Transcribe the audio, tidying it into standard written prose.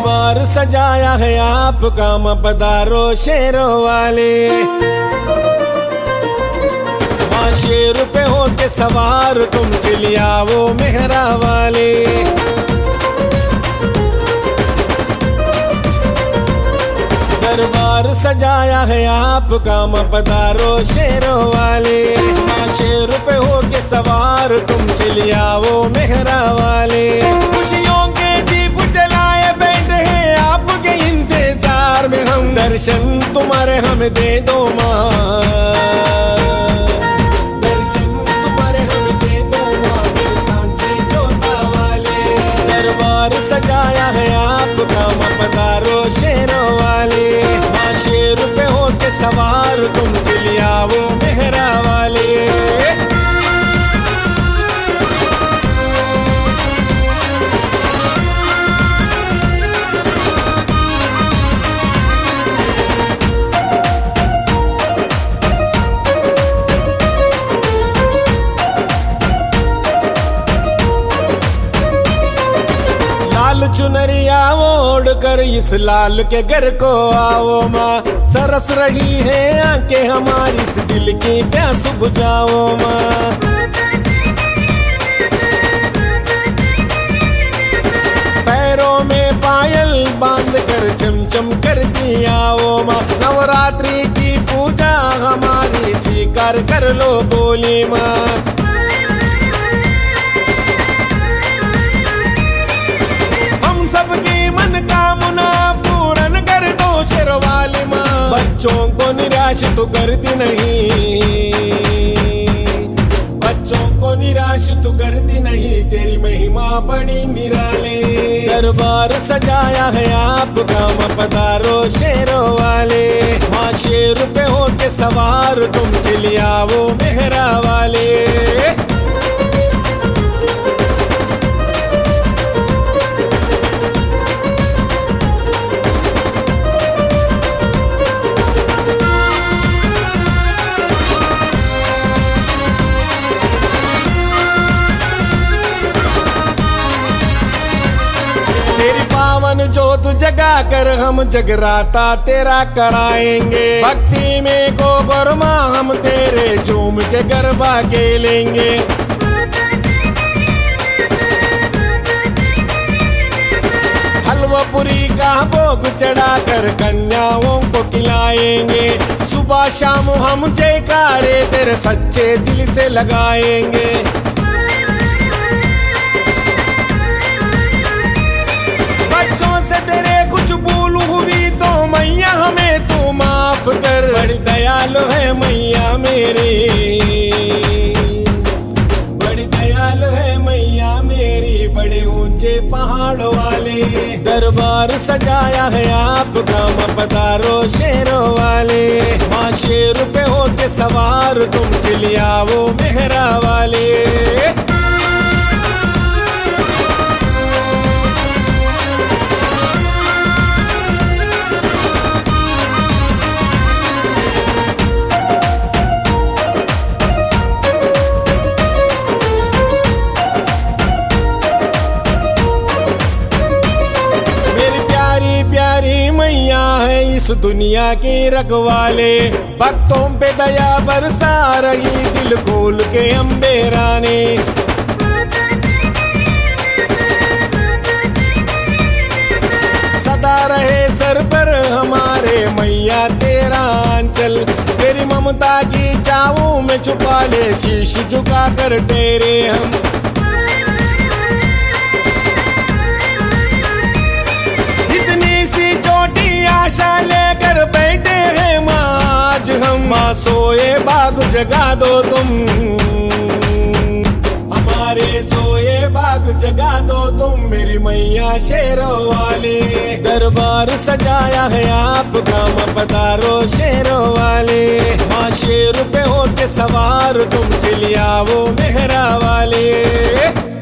दरबार सजाया है आपका, पधारो शेरों वाले। मां शेर पे होके सवार तुम चलिया वो मेहरा वाले। दरबार सजाया है आपका, पधारो शेरों वाले। मां शेर पे होके सवार तुम चलिया वो मेहरा वाले। खुशियों के दीप जलाए बैठे हैं आपके इंतजार में हम, दर्शन तुम्हारे हमें दे दो मां, दर्शन तुम्हारे हमें दे दो मां, मेरे सांचे जोता वाले। दरबार सजाया है आपका, पधारो शेरों वाले। मां शेर पे होके सवार तुम चलिया वो मेहरा वाले। लाल चुनरिया ओढ़ कर इस लाल के घर को आओ माँ, तरस रही है आंखें हमारी, इस दिल की प्यास बुझाओ माँ। पैरों में पायल बांध कर चमचम कर दिया ओ माँ, नवरात्रि की पूजा हमारी स्वीकार कर लो बोली माँ। सबकी मनोकामना पूर्ण कर दो शेरवाली माँ, बच्चों को निराश तो करती नहीं, बच्चों को निराश तो करती नहीं, तेरी महिमा बड़ी निराली। दरबार सजाया है आपका, पधारो शेरों वाले। मां शेर पे होके सवार तुम चलिया वो मेहरा वाले। तेरी पावन जोत जगा कर हम जगराता तेरा कराएंगे, भक्ति में को गोरमा हम तेरे झूम के गरबा के लेंगे। हलवापुरी का भोग चढ़ा कर कन्याओं को खिलाएंगे, सुबह शाम हम जयकारे तेरे सच्चे दिल से लगाएंगे। बच्चों से तेरे कुछ भूल हुई तो मैया हमें तू माफ कर, बड़ी दयालु है मैया मेरी, बड़ी दयालु है मैया मेरी, बड़े ऊंचे पहाड़ वाले। दरबार सजाया है आपका, पधारो शेरों वाले। मां शेर पे होके सवार तुम चलिया वो मेहरा वाले। प्यारी मैया है इस दुनिया की रखवाले, भक्तों पे दया बरसा रही दिल खोल के अम्बे रानी। सदा रहे सर पर हमारे मैया तेरा आंचल, तेरी ममता की छाँवों में छुपा ले शीश झुका कर तेरे हम। सी छोटी आशा लेकर बैठे हैं माँ आज हम, माँ सोए बाग जगा दो तुम, हमारे सोए बाग जगा दो तुम, मेरी मैया शेरों वाले। दरबार सजाया है आपका, पधारो शेरों वाले। मां शेर पे होके सवार तुम चलिया वो मेहरा वाले।